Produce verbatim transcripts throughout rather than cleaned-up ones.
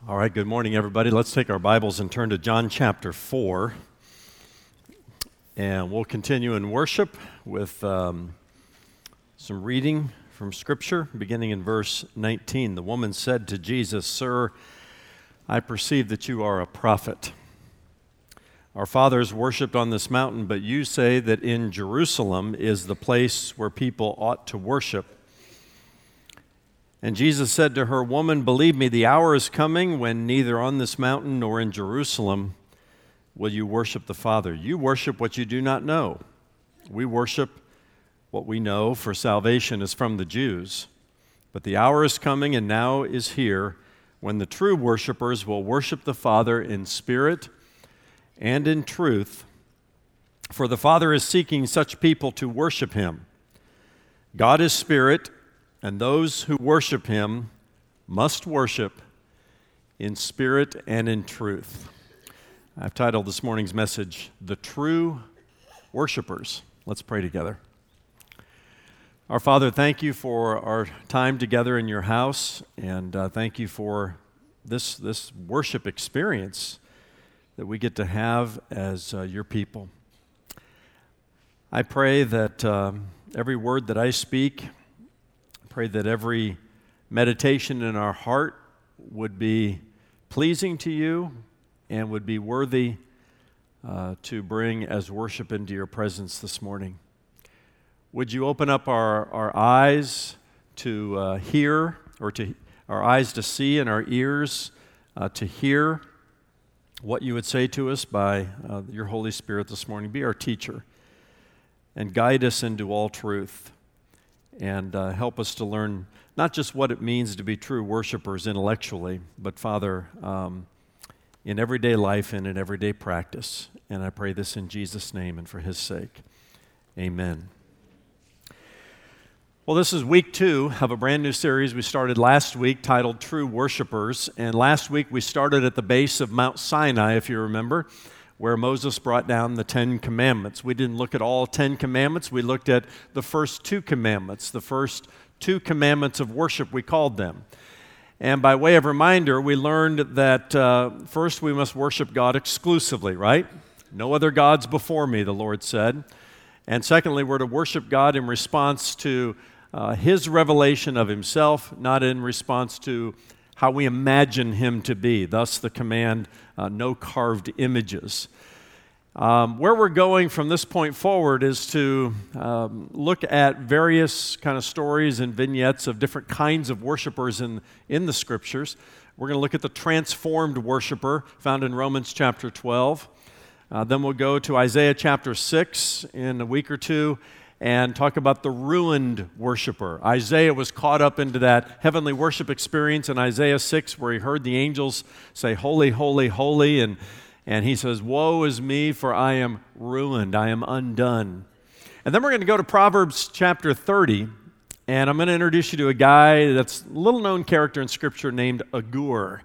All right, good morning, everybody. Let's take our Bibles and turn to John chapter four. And we'll continue in worship with um, some reading from Scripture, beginning in verse nineteen. The woman said to Jesus, "Sir, I perceive that you are a prophet. Our fathers worshipped on this mountain, but you say that in Jerusalem is the place where people ought to worship." And Jesus said to her, "Woman, believe me, the hour is coming when neither on this mountain nor in Jerusalem will you worship the Father. You worship what you do not know. We worship what we know, for salvation is from the Jews. But the hour is coming, and now is here, when the true worshipers will worship the Father in spirit and in truth, for the Father is seeking such people to worship Him. God is spirit, and those who worship Him must worship in spirit and in truth." I've titled this morning's message, "The True Worshipers." Let's pray together. Our Father, thank you for our time together in your house, and uh, thank you for this, this worship experience that we get to have as uh, your people. I pray that uh, every word that I speak, pray that every meditation in our heart would be pleasing to you and would be worthy uh, to bring as worship into your presence this morning. Would you open up our, our eyes to uh, hear, or to our eyes to see and our ears uh, to hear what you would say to us by uh, your Holy Spirit this morning. Be our teacher and guide us into all truth. And uh, help us to learn not just what it means to be true worshipers intellectually, but, Father, um, in everyday life and in everyday practice. And I pray this in Jesus' name and for His sake. Amen. Well, this is week two of a brand new series we started last week titled True Worshipers. And last week we started at the base of Mount Sinai, if you remember, where Moses brought down the Ten Commandments. We didn't look at all Ten Commandments. We looked at the first two commandments, the first two commandments of worship, we called them. And by way of reminder, we learned that uh, first we must worship God exclusively, right? No other gods before me, the Lord said. And secondly, we're to worship God in response to uh, His revelation of Himself, not in response to how we imagine Him to be. Thus the command, uh, no carved images. Um, where we're going from this point forward is to um, look at various kind of stories and vignettes of different kinds of worshipers in, in the Scriptures. We're going to look at the transformed worshiper found in Romans chapter twelve. Uh, then we'll go to Isaiah chapter six in a week or two and talk about the ruined worshiper. Isaiah was caught up into that heavenly worship experience in Isaiah six, where he heard the angels say, "Holy, holy, holy," and, and he says, "Woe is me, for I am ruined, I am undone." And then we're going to go to Proverbs chapter thirty, and I'm going to introduce you to a guy that's a little-known character in Scripture named Agur.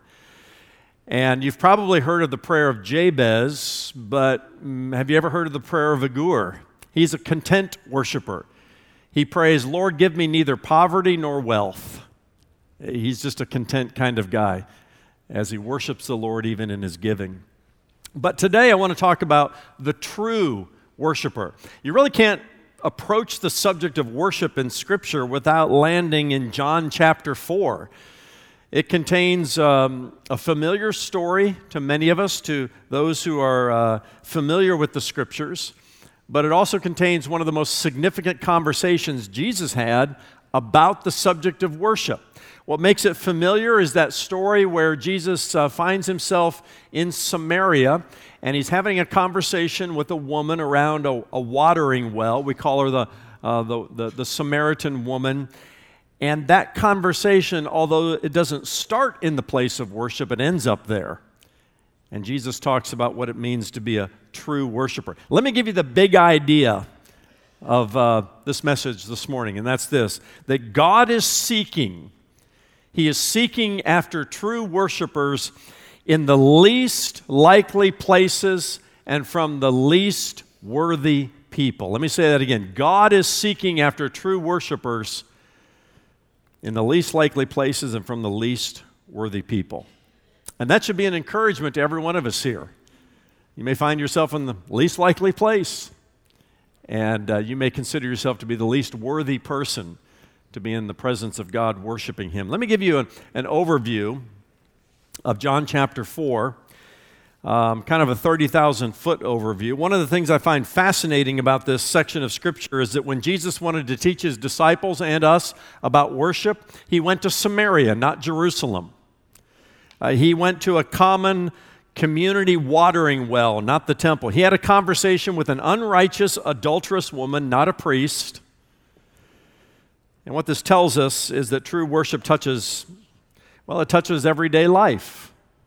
And you've probably heard of the prayer of Jabez, but um, have you ever heard of the prayer of Agur? He's a content worshiper. He prays, "Lord, give me neither poverty nor wealth." He's just a content kind of guy as he worships the Lord even in his giving. But today I want to talk about the true worshiper. You really can't approach the subject of worship in Scripture without landing in John chapter four. It contains um, a familiar story to many of us, to those who are uh, familiar with the Scriptures. But it also contains one of the most significant conversations Jesus had about the subject of worship. What makes it familiar is that story where Jesus uh, finds himself in Samaria, and he's having a conversation with a woman around a, a watering well. We call her the, uh, the, the, the Samaritan woman. And that conversation, although it doesn't start in the place of worship, it ends up there. And Jesus talks about what it means to be a true worshiper. Let me give you the big idea of uh, this message this morning, and that's this: that God is seeking, He is seeking after true worshipers in the least likely places and from the least worthy people. Let me say that again. God is seeking after true worshipers in the least likely places and from the least worthy people. And that should be an encouragement to every one of us here. You may find yourself in the least likely place, and uh, you may consider yourself to be the least worthy person to be in the presence of God worshiping Him. Let me give you an, an overview of John chapter four, um, kind of a thirty thousand foot overview. One of the things I find fascinating about this section of Scripture is that when Jesus wanted to teach His disciples and us about worship, He went to Samaria, not Jerusalem. Uh, he went to a common community watering well, not the temple. He had a conversation with an unrighteous, adulterous woman, not a priest. And what this tells us is that true worship touches, well, it touches everyday life.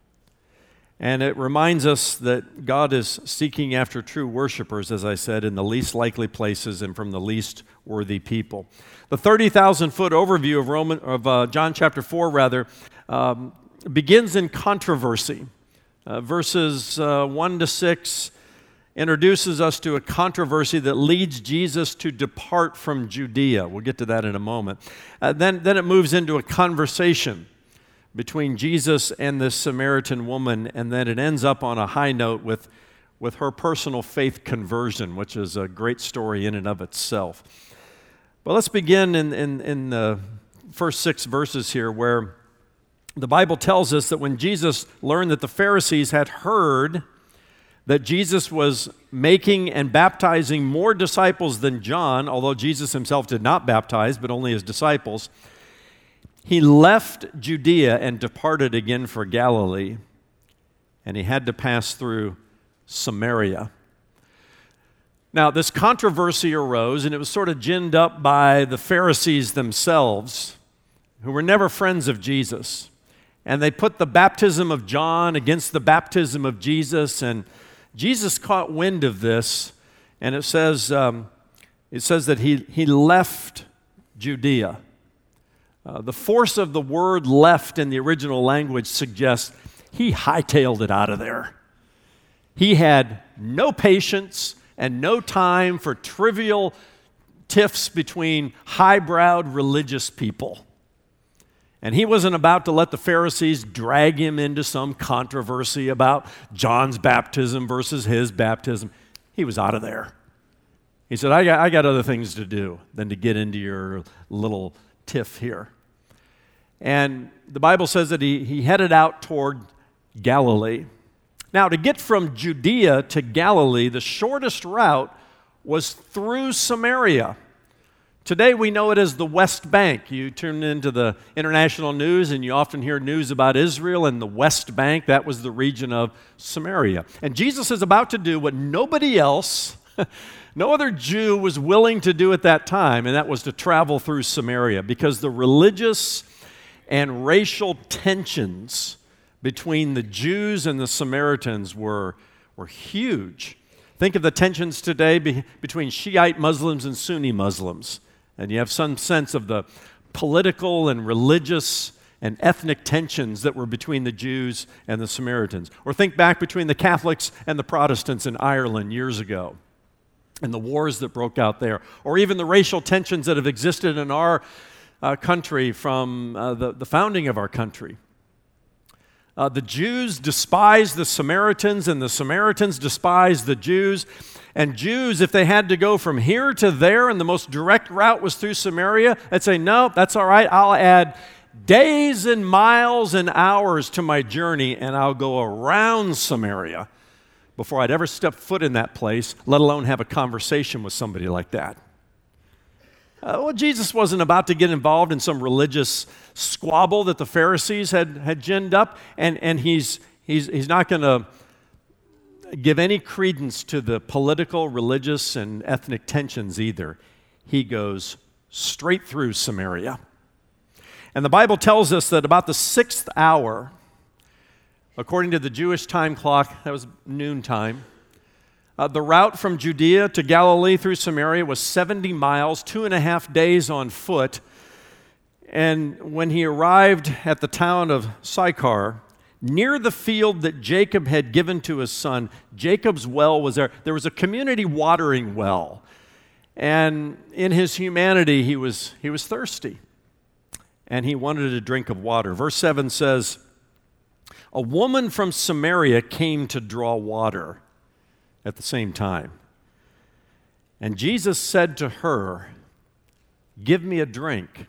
And it reminds us that God is seeking after true worshipers, as I said, in the least likely places and from the least worthy people. The thirty thousand foot overview of Roman of uh, John chapter four, rather, um, begins in controversy. Uh, verses uh, one to six introduces us to a controversy that leads Jesus to depart from Judea. We'll get to that in a moment. Uh, then, then it moves into a conversation between Jesus and this Samaritan woman, and then it ends up on a high note with, with her personal faith conversion, which is a great story in and of itself. But let's begin in, in, in the first six verses here, where the Bible tells us that when Jesus learned that the Pharisees had heard that Jesus was making and baptizing more disciples than John, although Jesus himself did not baptize, but only his disciples, he left Judea and departed again for Galilee, and he had to pass through Samaria. Now, this controversy arose, and it was sort of ginned up by the Pharisees themselves, who were never friends of Jesus. And they put the baptism of John against the baptism of Jesus, and Jesus caught wind of this, and it says um, it says that he, he left Judea. Uh, the force of the word left in the original language suggests he hightailed it out of there. He had no patience and no time for trivial tiffs between high-browed religious people. And he wasn't about to let the Pharisees drag him into some controversy about John's baptism versus his baptism. He was out of there. He said, I got, I got other things to do than to get into your little tiff here. And the Bible says that he, he headed out toward Galilee. Now, to get from Judea to Galilee, the shortest route was through Samaria. Today we know it as the West Bank. You tune into the international news and you often hear news about Israel and the West Bank. That was the region of Samaria. And Jesus is about to do what nobody else, no other Jew was willing to do at that time, and that was to travel through Samaria, because the religious and racial tensions between the Jews and the Samaritans were, were huge. Think of the tensions today be, between Shiite Muslims and Sunni Muslims. And you have some sense of the political and religious and ethnic tensions that were between the Jews and the Samaritans. Or think back between the Catholics and the Protestants in Ireland years ago, and the wars that broke out there. Or even the racial tensions that have existed in our uh, country from uh, the, the founding of our country. Uh, the Jews despised the Samaritans, and the Samaritans despised the Jews. And Jews, if they had to go from here to there and the most direct route was through Samaria, they'd say, no, that's all right. I'll add days and miles and hours to my journey, and I'll go around Samaria before I'd ever step foot in that place, let alone have a conversation with somebody like that. Uh, well, Jesus wasn't about to get involved in some religious squabble that the Pharisees had, had ginned up, and, and he's, he's, he's not going to give any credence to the political, religious, and ethnic tensions either. He goes straight through Samaria. And the Bible tells us that about the sixth hour, according to the Jewish time clock, that was noontime, uh, the route from Judea to Galilee through Samaria was seventy miles, two and a half days on foot. And when he arrived at the town of Sychar, near the field that Jacob had given to his son, Jacob's well was there. There was a community watering well. And in his humanity, he was, he was thirsty. And he wanted a drink of water. Verse seven says, a woman from Samaria came to draw water at the same time. And Jesus said to her, "Give me a drink."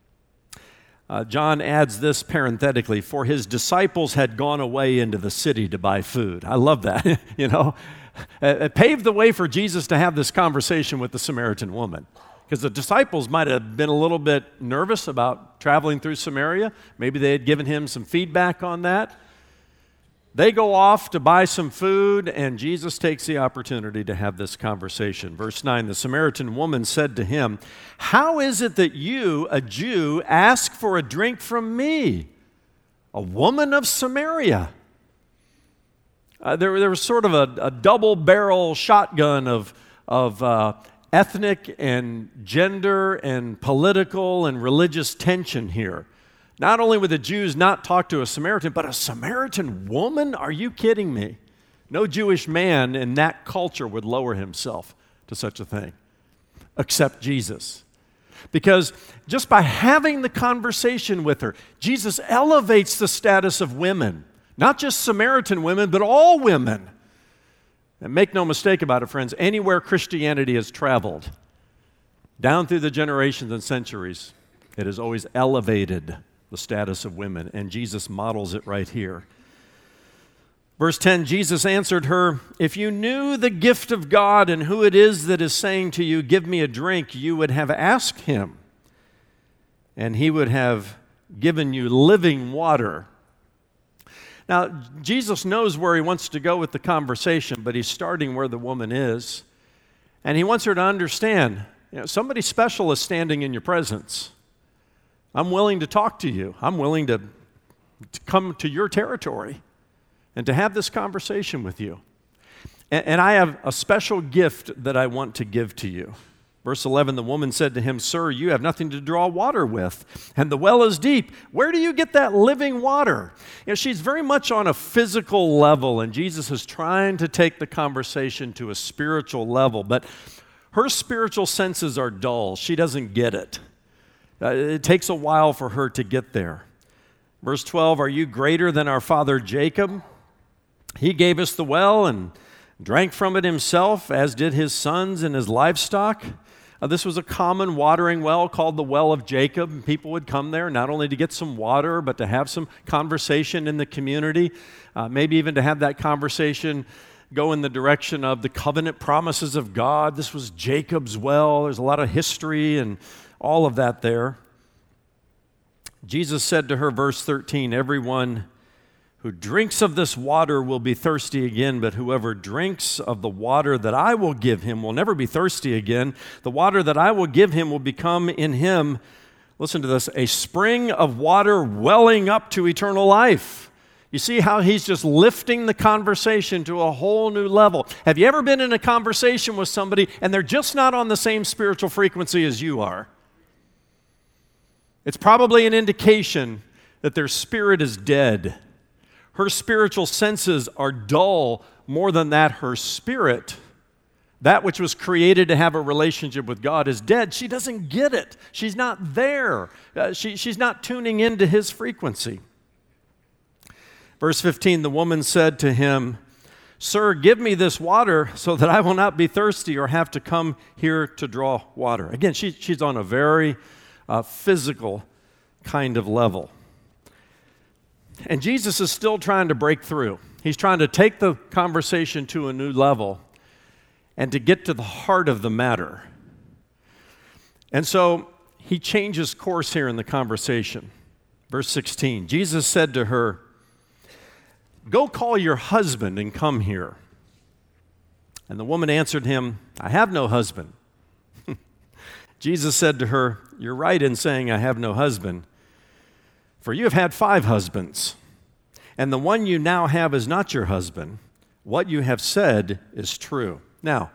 Uh, John adds this parenthetically, for his disciples had gone away into the city to buy food. I love that, you know. It paved the way for Jesus to have this conversation with the Samaritan woman. Because the disciples might have been a little bit nervous about traveling through Samaria. Maybe they had given him some feedback on that. They go off to buy some food, and Jesus takes the opportunity to have this conversation. Verse nine, the Samaritan woman said to him, "How is it that you, a Jew, ask for a drink from me, a woman of Samaria?" Uh, there, there was sort of a, a double-barrel shotgun of, of uh, ethnic and gender and political and religious tension here. Not only would the Jews not talk to a Samaritan, but a Samaritan woman? Are you kidding me? No Jewish man in that culture would lower himself to such a thing, except Jesus. Because just by having the conversation with her, Jesus elevates the status of women. Not just Samaritan women, but all women. And make no mistake about it, friends, anywhere Christianity has traveled, down through the generations and centuries, it has always elevated the status of women, and Jesus models it right here. Verse ten, Jesus answered her, "If you knew the gift of God and who it is that is saying to you, 'Give me a drink,' you would have asked him, and he would have given you living water." Now, Jesus knows where he wants to go with the conversation, but he's starting where the woman is, and he wants her to understand, you know, somebody special is standing in your presence. I'm willing to talk to you. I'm willing to, to come to your territory and to have this conversation with you. And, and I have a special gift that I want to give to you. Verse eleven, the woman said to him, "Sir, you have nothing to draw water with, and the well is deep. Where do you get that living water?" You know, she's very much on a physical level, and Jesus is trying to take the conversation to a spiritual level. But her spiritual senses are dull. She doesn't get it. Uh, it takes a while for her to get there. Verse twelve, "Are you greater than our father Jacob? He gave us the well and drank from it himself, as did his sons and his livestock." Uh, this was a common watering well called the Well of Jacob. People would come there not only to get some water, but to have some conversation in the community, uh, maybe even to have that conversation go in the direction of the covenant promises of God. This was Jacob's well. There's a lot of history and all of that there. Jesus said to her, verse thirteen, "Everyone who drinks of this water will be thirsty again, but whoever drinks of the water that I will give him will never be thirsty again. The water that I will give him will become in him," listen to this, "a spring of water welling up to eternal life." You see how he's just lifting the conversation to a whole new level. Have you ever been in a conversation with somebody and they're just not on the same spiritual frequency as you are? It's probably an indication that their spirit is dead. Her spiritual senses are dull. More than that, her spirit, that which was created to have a relationship with God, is dead. She doesn't get it. She's not there. Uh, she, she's not tuning into his frequency. Verse fifteen, the woman said to him, "Sir, give me this water so that I will not be thirsty or have to come here to draw water." Again, she, she's on a very uh, physical kind of level. And Jesus is still trying to break through. He's trying to take the conversation to a new level and to get to the heart of the matter. And so he changes course here in the conversation. Verse sixteen, Jesus said to her, "Go call your husband and come here." And the woman answered him, "I have no husband." Jesus said to her, "You're right in saying I have no husband, for you have had five husbands, and the one you now have is not your husband. What you have said is true." Now,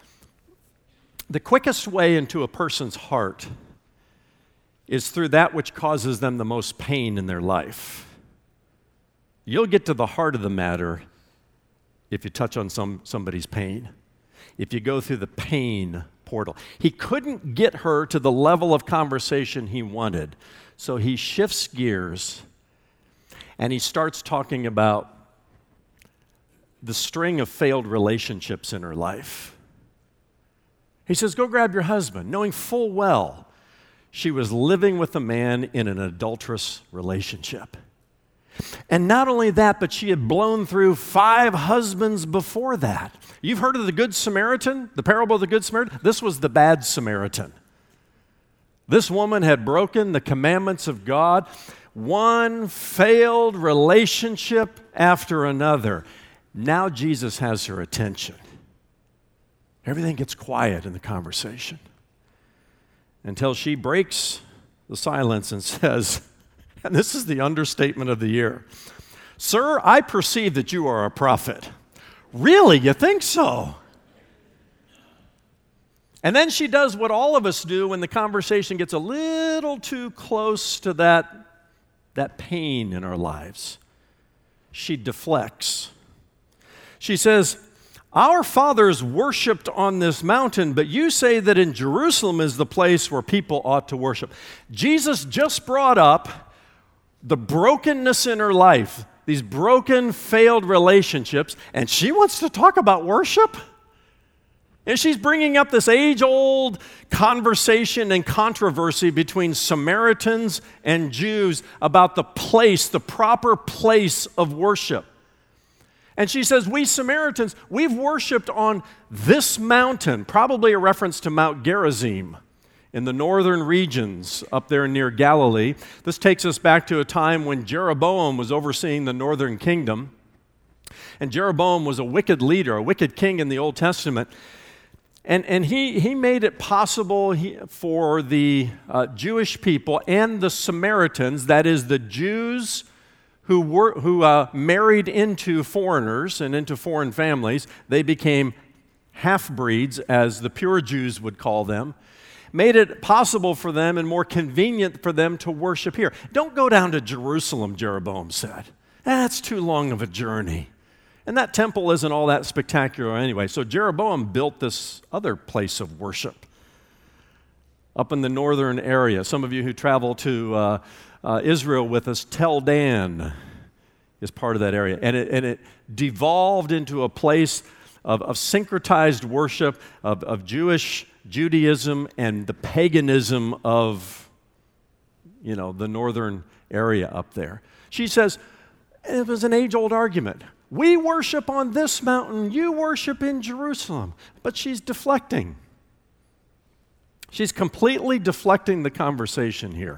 the quickest way into a person's heart is through that which causes them the most pain in their life. You'll get to the heart of the matter if you touch on some, somebody's pain, if you go through the pain portal. He couldn't get her to the level of conversation he wanted, so he shifts gears And he starts talking about the string of failed relationships in her life. He says, go grab your husband, knowing full well she was living with a man in an adulterous relationship. And not only that, but she had blown through five husbands before that. You've heard of the Good Samaritan, the parable of the Good Samaritan? This was the bad Samaritan. This woman had broken the commandments of God, one failed relationship after another. Now Jesus has her attention. Everything gets quiet in the conversation until she breaks the silence and says, and this is the understatement of the year, "Sir, I perceive that you are a prophet." Really, you think so? And then she does what all of us do when the conversation gets a little too close to that, that pain in our lives. She deflects. She says, "Our fathers worshiped on this mountain, but you say that in Jerusalem is the place where people ought to worship." Jesus just brought up the brokenness in her life, these broken, failed relationships, and she wants to talk about worship? And she's bringing up this age-old conversation and controversy between Samaritans and Jews about the place, the proper place of worship. And she says, we Samaritans, we've worshiped on this mountain, probably a reference to Mount Gerizim in the northern regions up there near Galilee. This takes us back to a time when Jeroboam was overseeing the northern kingdom. And Jeroboam was a wicked leader, a wicked king in the Old Testament. And, and he, he made it possible he, for the uh, Jewish people and the Samaritans, that is the Jews who were who uh, married into foreigners and into foreign families, they became half-breeds, as the pure Jews would call them, made it possible for them and more convenient for them to worship here. Don't go down to Jerusalem, Jeroboam said. That's too long of a journey. And that temple isn't all that spectacular anyway. So Jeroboam built this other place of worship up in the northern area. Some of you who travel to uh, uh, Israel with us, Tel Dan is part of that area. And it, and it devolved into a place of, of syncretized worship, of, of Jewish Judaism and the paganism of, you know, the northern area up there. She says, it was an age-old argument. We worship on this mountain, you worship in Jerusalem. But she's deflecting. She's completely deflecting the conversation here.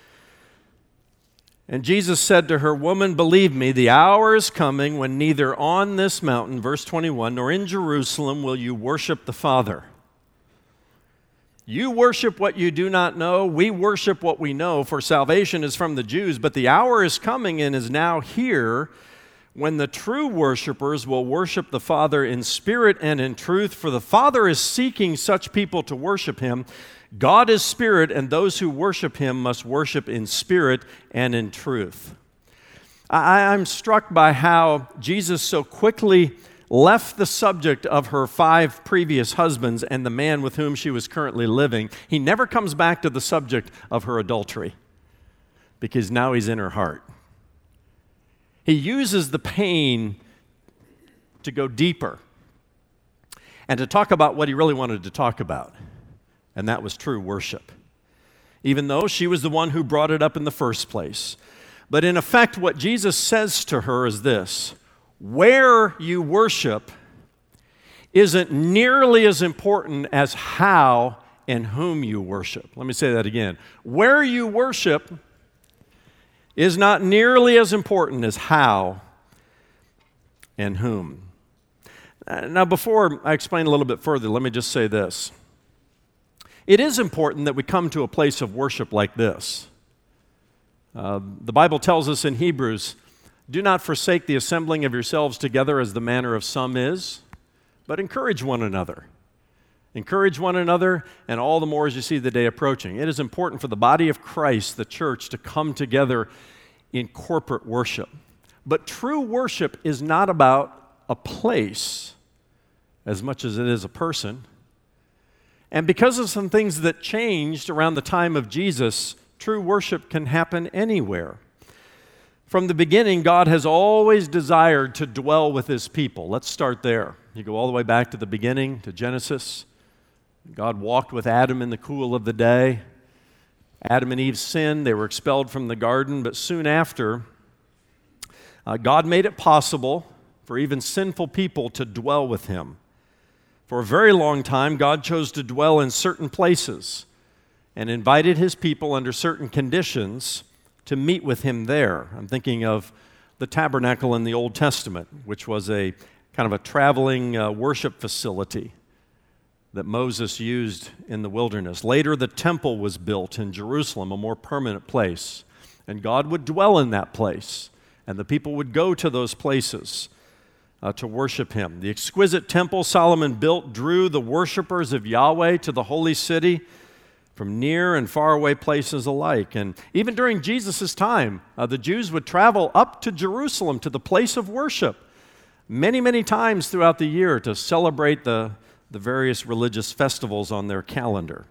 And Jesus said to her, "Woman, believe me, the hour is coming when neither on this mountain," verse twenty-one, "nor in Jerusalem will you worship the Father. You worship what you do not know. We worship what we know, for salvation is from the Jews. But the hour is coming and is now here when the true worshipers will worship the Father in spirit and in truth. For the Father is seeking such people to worship Him. God is spirit, and those who worship Him must worship in spirit and in truth." I, I'm struck by how Jesus so quickly left the subject of her five previous husbands and the man with whom she was currently living. He never comes back to the subject of her adultery because now he's in her heart. He uses the pain to go deeper and to talk about what he really wanted to talk about, and that was true worship, even though she was the one who brought it up in the first place. But in effect, what Jesus says to her is this: where you worship isn't nearly as important as how and whom you worship. Let me say that again. Where you worship is not nearly as important as how and whom. Now, before I explain a little bit further, let me just say this. It is important that we come to a place of worship like this. Uh, the Bible tells us in Hebrews, "Do not forsake the assembling of yourselves together as the manner of some is, but encourage one another." Encourage one another, and all the more as you see the day approaching. It is important for the body of Christ, the church, to come together in corporate worship. But true worship is not about a place as much as it is a person. And because of some things that changed around the time of Jesus, true worship can happen anywhere. From the beginning, God has always desired to dwell with his people. Let's start there. You go all the way back to the beginning, to Genesis. God walked with Adam in the cool of the day. Adam and Eve sinned. They were expelled from the garden, but soon after, uh, God made it possible for even sinful people to dwell with him. For a very long time, God chose to dwell in certain places and invited his people under certain conditions to meet with him there. I'm thinking of the tabernacle in the Old Testament, which was a kind of a traveling uh, worship facility that Moses used in the wilderness. Later, the temple was built in Jerusalem, a more permanent place, and God would dwell in that place, and the people would go to those places uh, to worship him. The exquisite temple Solomon built drew the worshipers of Yahweh to the holy city from near and far away places alike. And even during Jesus' time, uh, the Jews would travel up to Jerusalem, to the place of worship, many, many times throughout the year to celebrate the, the various religious festivals on their calendar.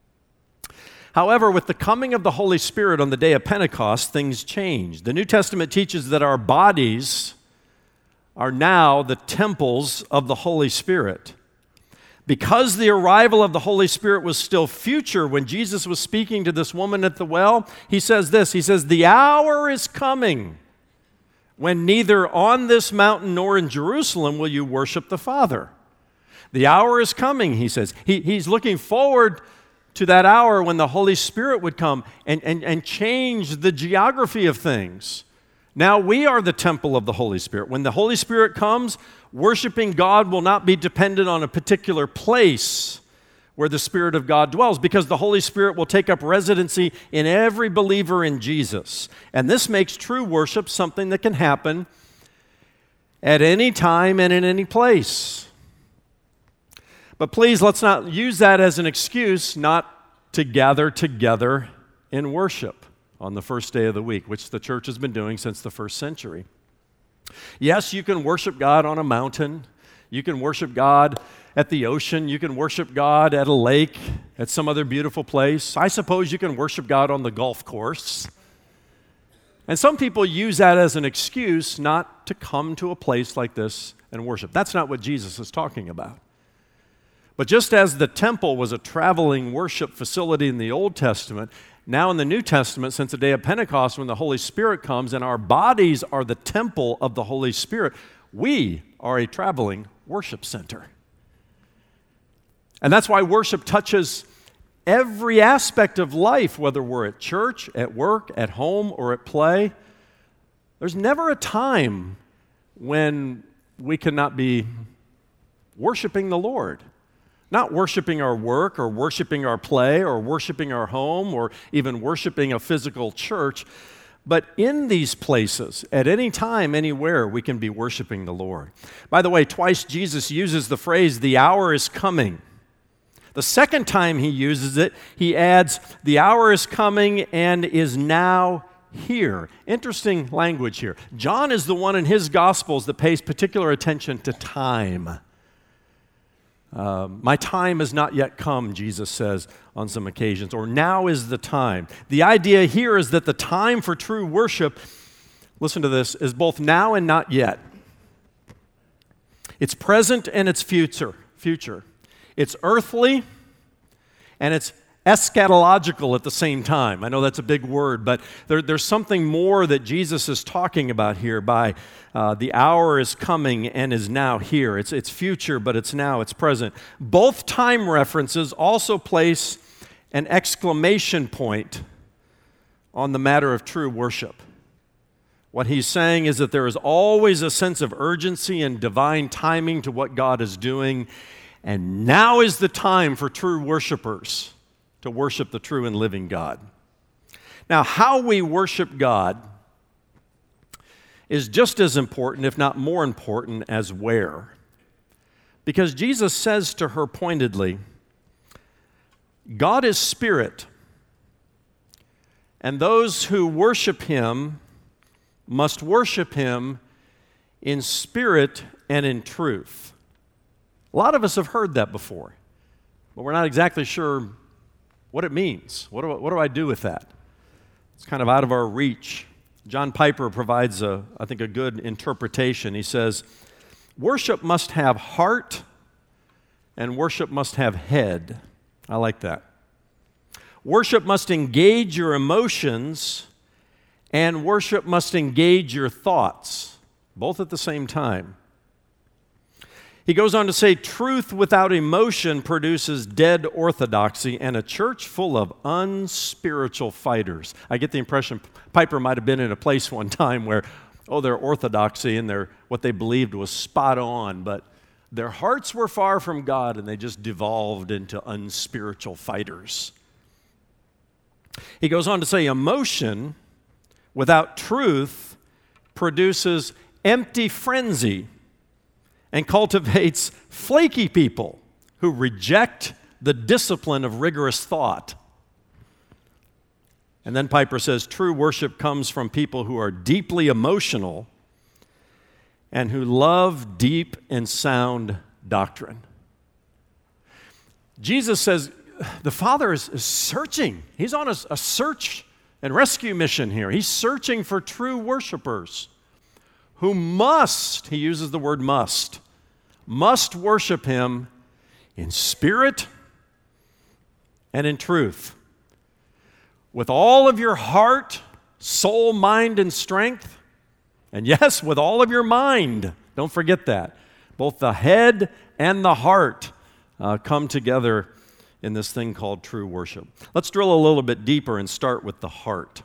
However, with the coming of the Holy Spirit on the day of Pentecost, things changed. The New Testament teaches that our bodies are now the temples of the Holy Spirit. Because the arrival of the Holy Spirit was still future when Jesus was speaking to this woman at the well, he says this, he says, "The hour is coming when neither on this mountain nor in Jerusalem will you worship the Father." The hour is coming, he says. He, he's looking forward to that hour when the Holy Spirit would come and, and, and change the geography of things. Now we are the temple of the Holy Spirit. When the Holy Spirit comes, worshiping God will not be dependent on a particular place where the Spirit of God dwells, because the Holy Spirit will take up residency in every believer in Jesus. And this makes true worship something that can happen at any time and in any place. But please, let's not use that as an excuse not to gather together in worship on the first day of the week, which the church has been doing since the first century. Yes, you can worship God on a mountain. You can worship God at the ocean. You can worship God at a lake, at some other beautiful place. I suppose you can worship God on the golf course. And some people use that as an excuse not to come to a place like this and worship. That's not what Jesus is talking about. But just as the temple was a traveling worship facility in the Old Testament, now in the New Testament, since the day of Pentecost when the Holy Spirit comes and our bodies are the temple of the Holy Spirit, we are a traveling worship center. And that's why worship touches every aspect of life, whether we're at church, at work, at home, or at play. There's never a time when we cannot be worshiping the Lord. Not worshiping our work or worshiping our play or worshiping our home or even worshiping a physical church, but in these places, at any time, anywhere, we can be worshiping the Lord. By the way, twice Jesus uses the phrase, "the hour is coming." The second time he uses it, he adds, "the hour is coming and is now here." Interesting language here. John is the one in his Gospels that pays particular attention to time. Uh, my time has not yet come, Jesus says on some occasions, or now is the time. The idea here is that the time for true worship, listen to this, is both now and not yet. It's present and it's future. Future. It's earthly and it's eschatological at the same time. I know that's a big word, but there, there's something more that Jesus is talking about here by uh, the hour is coming and is now here. It's, it's future, but it's now, it's present. Both time references also place an exclamation point on the matter of true worship. What he's saying is that there is always a sense of urgency and divine timing to what God is doing, and now is the time for true worshipers to worship the true and living God. Now, how we worship God is just as important, if not more important, as where. Because Jesus says to her pointedly, God is spirit, and those who worship him must worship him in spirit and in truth. A lot of us have heard that before, but we're not exactly sure what it means. What do, what do I do with that? It's kind of out of our reach John Piper provides, a, I think, a good interpretation. He says, worship must have heart and worship must have head. I like that. Worship must engage your emotions and worship must engage your thoughts, both at the same time. He goes on to say, truth without emotion produces dead orthodoxy and a church full of unspiritual fighters. I get the impression Piper might have been in a place one time where, oh, their orthodoxy and their what they believed was spot on, but their hearts were far from God and they just devolved into unspiritual fighters. He goes on to say, emotion without truth produces empty frenzy and cultivates flaky people who reject the discipline of rigorous thought. And then Piper says, true worship comes from people who are deeply emotional and who love deep and sound doctrine. Jesus says the Father is, is searching. He's on a, a search and rescue mission here. He's searching for true worshipers who must, he uses the word must, must worship him in spirit and in truth. With all of your heart, soul, mind, and strength. And yes, with all of your mind. Don't forget that. Both the head and the heart uh, come together in this thing called true worship. Let's drill a little bit deeper and start with the heart.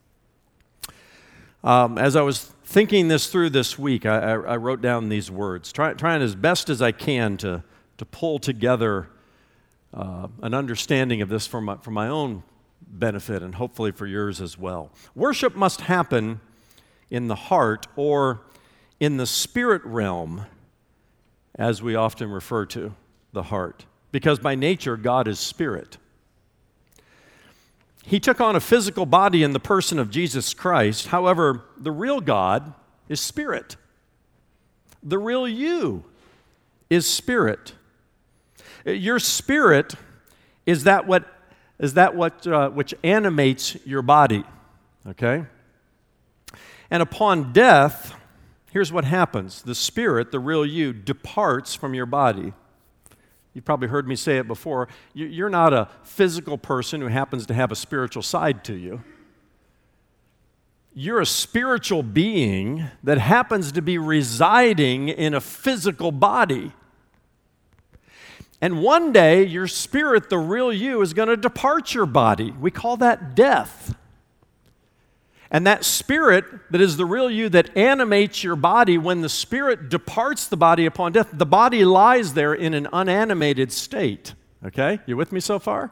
Um, as I was thinking this through this week, I, I, I wrote down these words, try, trying as best as I can to, to pull together uh, an understanding of this for my, for my own benefit and hopefully for yours as well. Worship must happen in the heart or in the spirit realm, as we often refer to the heart, because by nature God is spirit. He took on a physical body in the person of Jesus Christ. However, the real God is spirit. The real you is spirit. Your spirit is that what is that what uh, which animates your body, okay? And upon death, here's what happens. The spirit, the real you, departs from your body. You've probably heard me say it before. You're not a physical person who happens to have a spiritual side to you. You're a spiritual being that happens to be residing in a physical body. And one day, your spirit, the real you, is going to depart your body. We call that death. And that spirit that is the real you that animates your body, when the spirit departs the body upon death, the body lies there in an unanimated state. Okay? You with me so far?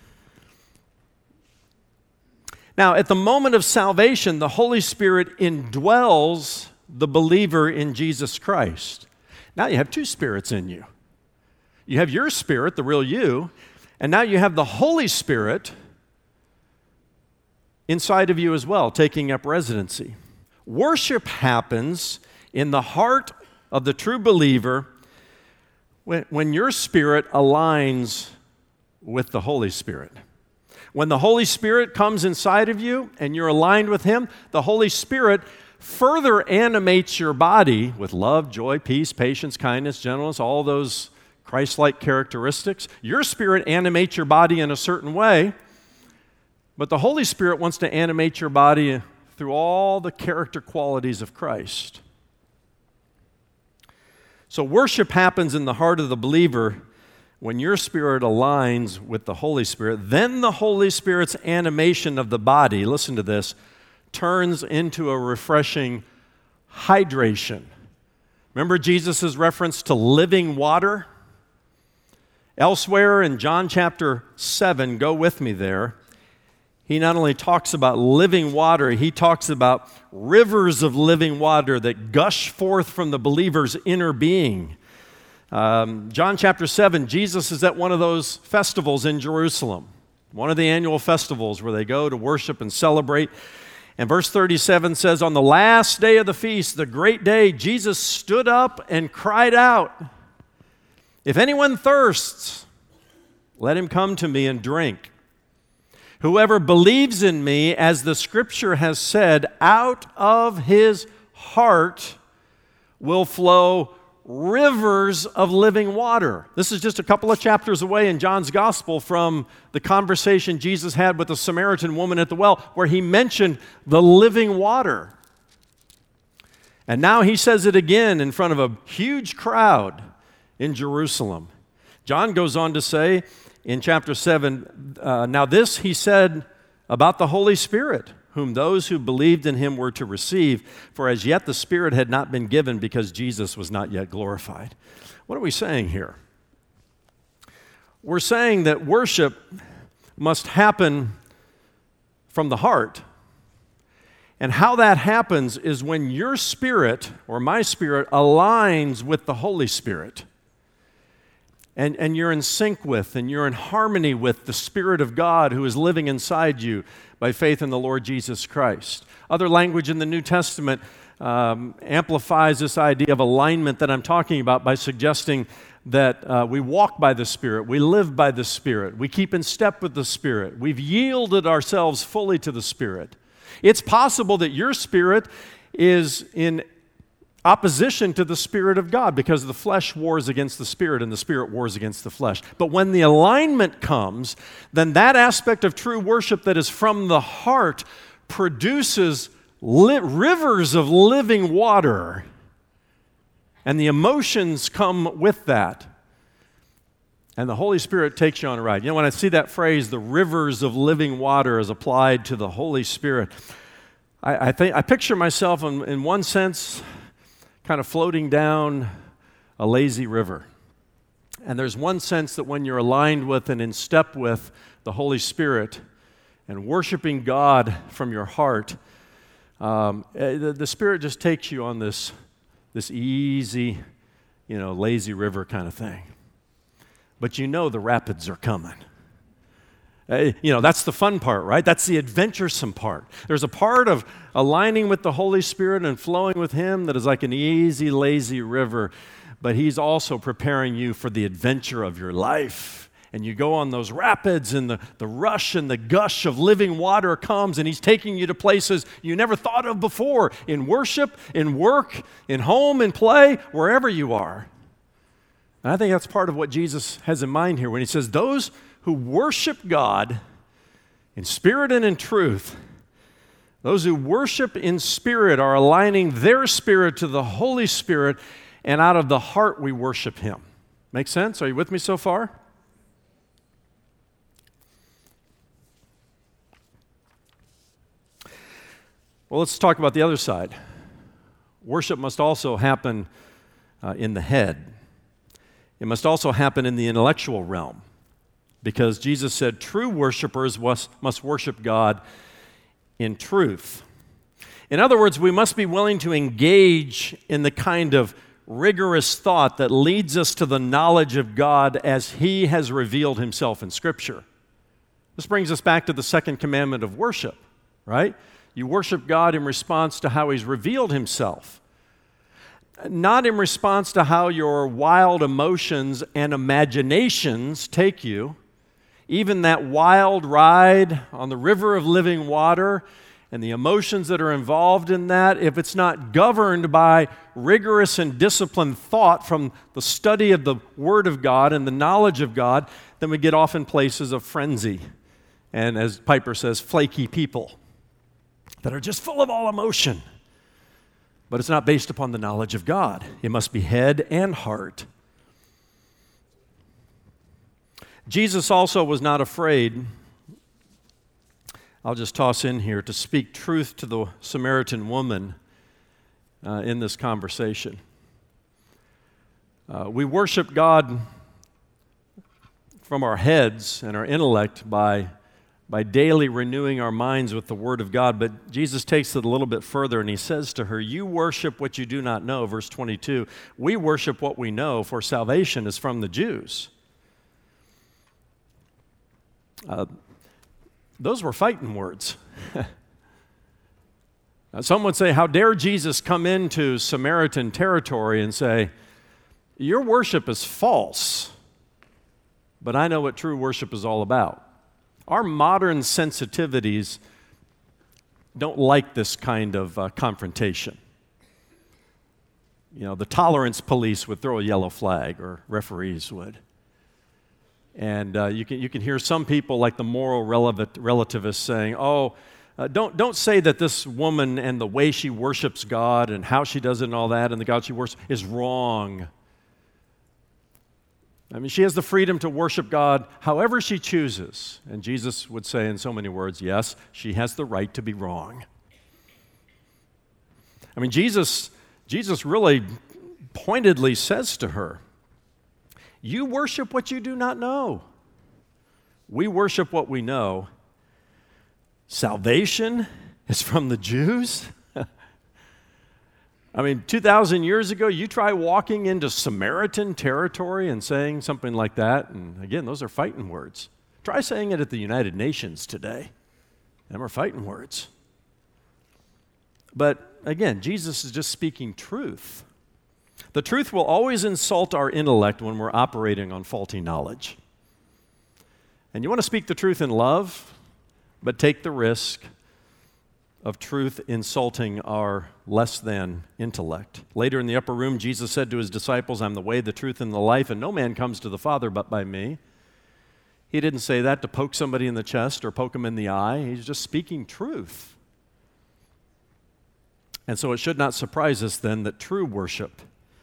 Now, at the moment of salvation, the Holy Spirit indwells the believer in Jesus Christ. Now you have two spirits in you. You have your spirit, the real you, and now you have the Holy Spirit inside of you as well, taking up residency. Worship happens in the heart of the true believer when, when your spirit aligns with the Holy Spirit. When the Holy Spirit comes inside of you and you're aligned with Him, the Holy Spirit further animates your body with love, joy, peace, patience, kindness, gentleness, all those Christ-like characteristics. Your spirit animates your body in a certain way, but the Holy Spirit wants to animate your body through all the character qualities of Christ. So worship happens in the heart of the believer when your spirit aligns with the Holy Spirit. Then the Holy Spirit's animation of the body, listen to this, turns into a refreshing hydration. Remember Jesus' reference to living water? Elsewhere in John chapter seven, go with me there, he not only talks about living water, he talks about rivers of living water that gush forth from the believer's inner being. Um, John chapter seven, Jesus is at one of those festivals in Jerusalem, one of the annual festivals where they go to worship and celebrate. And verse thirty-seven says, on the last day of the feast, the great day, Jesus stood up and cried out, if anyone thirsts, let him come to me and drink. Whoever believes in me, as the scripture has said, out of his heart will flow rivers of living water. This is just a couple of chapters away in John's gospel from the conversation Jesus had with the Samaritan woman at the well, where he mentioned the living water. And now he says it again in front of a huge crowd in Jerusalem. John goes on to say in chapter seven, uh, now this he said about the Holy Spirit, whom those who believed in him were to receive, for as yet the Spirit had not been given because Jesus was not yet glorified. What are we saying here? We're saying that worship must happen from the heart. And how that happens is when your spirit, or my spirit, aligns with the Holy Spirit. And, and you're in sync with, and you're in harmony with the Spirit of God who is living inside you by faith in the Lord Jesus Christ. Other language in the New Testament um, amplifies this idea of alignment that I'm talking about by suggesting that uh, we walk by the Spirit, we live by the Spirit, we keep in step with the Spirit, we've yielded ourselves fully to the Spirit. It's possible that your spirit is in opposition to the Spirit of God because the flesh wars against the Spirit and the Spirit wars against the flesh. But when the alignment comes, then that aspect of true worship that is from the heart produces li- rivers of living water, and the emotions come with that. And the Holy Spirit takes you on a ride. You know, when I see that phrase, the rivers of living water as applied to the Holy Spirit, I, I think I picture myself in, in one sense kind of floating down a lazy river. And there's one sense that when you're aligned with and in step with the Holy Spirit and worshiping God from your heart, um, the, the Spirit just takes you on this, this easy, you know, lazy river kind of thing. But you know the rapids are coming. Uh, you know, that's the fun part, right? That's the adventuresome part. There's a part of aligning with the Holy Spirit and flowing with Him that is like an easy, lazy river, but He's also preparing you for the adventure of your life. And you go on those rapids, and the, the rush and the gush of living water comes, and He's taking you to places you never thought of before, in worship, in work, in home, in play, wherever you are. And I think that's part of what Jesus has in mind here when He says, those who worship God in spirit and in truth, those who worship in spirit are aligning their spirit to the Holy Spirit, and out of the heart we worship Him. Make sense? Are you with me so far? Well, let's talk about the other side. Worship must also happen uh, in the head. It must also happen in the intellectual realm, because Jesus said true worshipers must, must worship God in truth. In other words, we must be willing to engage in the kind of rigorous thought that leads us to the knowledge of God as He has revealed Himself in Scripture. This brings us back to the second commandment of worship, right? You worship God in response to how He's revealed Himself, not in response to how your wild emotions and imaginations take you. Even that wild ride on the river of living water and the emotions that are involved in that, if it's not governed by rigorous and disciplined thought from the study of the Word of God and the knowledge of God, then we get off in places of frenzy. And as Piper says, flaky people that are just full of all emotion. But it's not based upon the knowledge of God. It must be head and heart. Jesus also was not afraid, I'll just toss in here, to speak truth to the Samaritan woman uh, in this conversation. Uh, we worship God from our heads and our intellect by by daily renewing our minds with the Word of God. But Jesus takes it a little bit further, and He says to her, you worship what you do not know, verse twenty-two. We worship what we know, for salvation is from the Jews. Uh, those were fighting words. Some would say, how dare Jesus come into Samaritan territory and say, your worship is false, but I know what true worship is all about. Our modern sensitivities don't like this kind of uh, confrontation. You know, the tolerance police would throw a yellow flag, or referees would. And uh, you can you can hear some people, like the moral relevant, relativists, saying, oh, uh, don't, don't say that this woman and the way she worships God and how she does it and all that and the God she worships is wrong. I mean, she has the freedom to worship God however she chooses. And Jesus would say in so many words, yes, she has the right to be wrong. I mean, Jesus, Jesus really pointedly says to her, you worship what you do not know. We worship what we know. Salvation is from the Jews. I mean, two thousand years ago, you try walking into Samaritan territory and saying something like that, and again, those are fighting words. Try saying it at the United Nations today. Them are fighting words. But again, Jesus is just speaking truth. The truth will always insult our intellect when we're operating on faulty knowledge. And you want to speak the truth in love, but take the risk of truth insulting our less than intellect. Later in the upper room, Jesus said to his disciples, I'm the way, the truth, and the life, and no man comes to the Father but by me. He didn't say that to poke somebody in the chest or poke them in the eye. He's just speaking truth. And so it should not surprise us then that true worship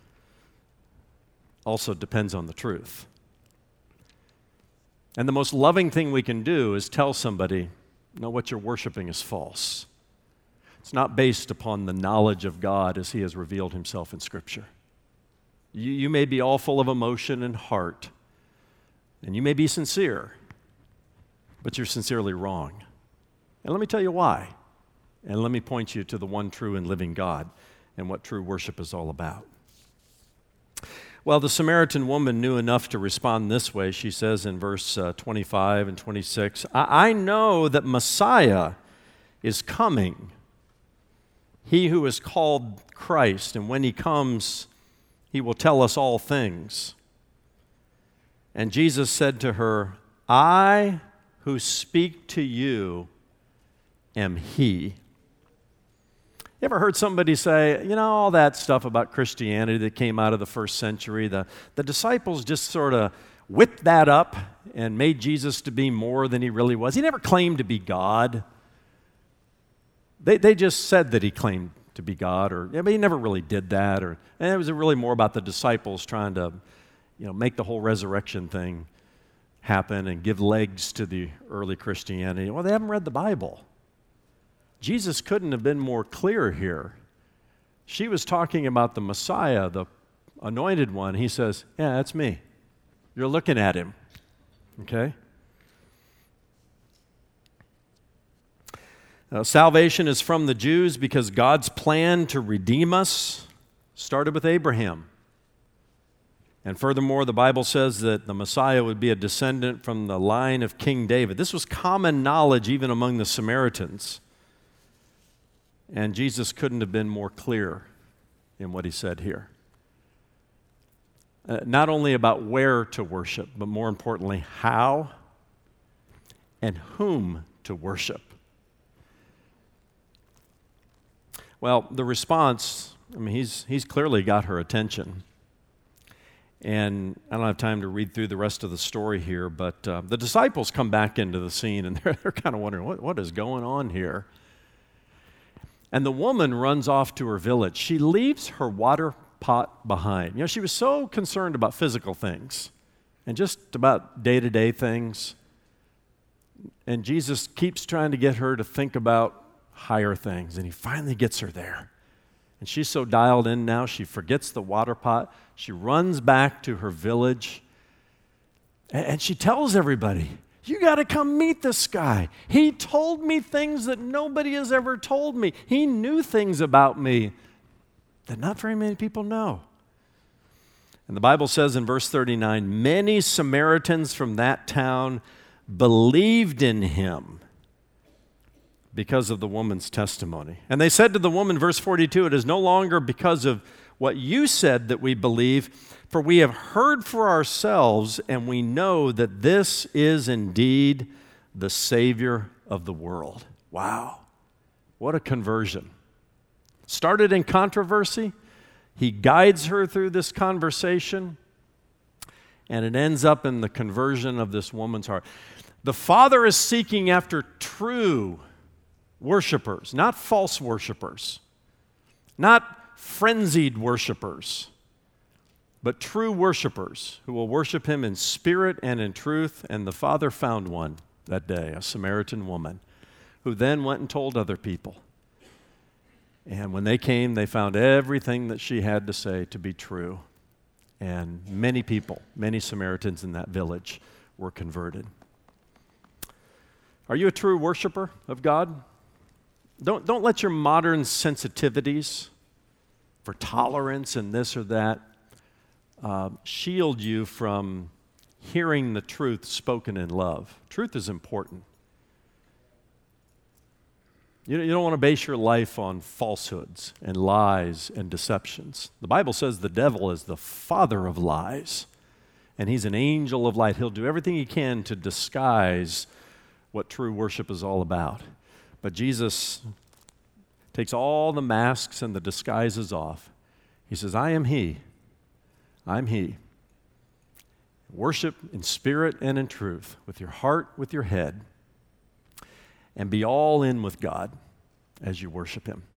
also depends on the truth. And the most loving thing we can do is tell somebody, no, what you're worshiping is false. It's not based upon the knowledge of God as he has revealed himself in Scripture. You, you may be all full of emotion and heart, and you may be sincere, but you're sincerely wrong. And let me tell you why. And let me point you to the one true and living God and what true worship is all about. Well, the Samaritan woman knew enough to respond this way. She says in verse uh, twenty-five and twenty-six, I-, I know that Messiah is coming, he who is called Christ, and when he comes, he will tell us all things. And Jesus said to her, I who speak to you am he. You ever heard somebody say, you know, all that stuff about Christianity that came out of the first century, the, the disciples just sort of whipped that up and made Jesus to be more than he really was. He never claimed to be God. They, they just said that he claimed to be God, or yeah, but he never really did that. Or and it was really more about the disciples trying to, you know, make the whole resurrection thing happen and give legs to the early Christianity. Well, they haven't read the Bible. Jesus couldn't have been more clear here. She was talking about the Messiah, the anointed one. He says, yeah, that's me. You're looking at him. Okay? Uh, salvation is from the Jews because God's plan to redeem us started with Abraham. And furthermore, the Bible says that the Messiah would be a descendant from the line of King David. This was common knowledge even among the Samaritans. And Jesus couldn't have been more clear in what he said here. Uh, not only about where to worship, but more importantly, how and whom to worship. Well, the response, I mean, he's, he's clearly got her attention. And I don't have time to read through the rest of the story here, but uh, the disciples come back into the scene, and they're, they're kind of wondering, what, what is going on here? And the woman runs off to her village. She leaves her water pot behind. You know, she was so concerned about physical things and just about day-to-day things. And Jesus keeps trying to get her to think about higher things, and he finally gets her there. And she's so dialed in now, she forgets the water pot. She runs back to her village, and she tells everybody, you got to come meet this guy. He told me things that nobody has ever told me. He knew things about me that not very many people know. And the Bible says in verse thirty-nine, many Samaritans from that town believed in him because of the woman's testimony. And they said to the woman, verse forty-two, it is no longer because of what you said that we believe, for we have heard for ourselves, and we know that this is indeed the Savior of the world. Wow, what a conversion. Started in controversy. He guides her through this conversation, and it ends up in the conversion of this woman's heart. The Father is seeking after true worshipers, not false worshipers, not frenzied worshipers, but true worshipers who will worship Him in spirit and in truth. And the Father found one that day, a Samaritan woman, who then went and told other people. And when they came, they found everything that she had to say to be true. And many people, many Samaritans in that village were converted. Are you a true worshiper of God? Don't, don't let your modern sensitivities for tolerance and this or that uh, shield you from hearing the truth spoken in love. Truth is important. You, you don't want to base your life on falsehoods and lies and deceptions. The Bible says the devil is the father of lies, and he's an angel of light. He'll do everything he can to disguise what true worship is all about. But Jesus takes all the masks and the disguises off. He says, I am He. I'm He. Worship in spirit and in truth, with your heart, with your head, and be all in with God as you worship Him.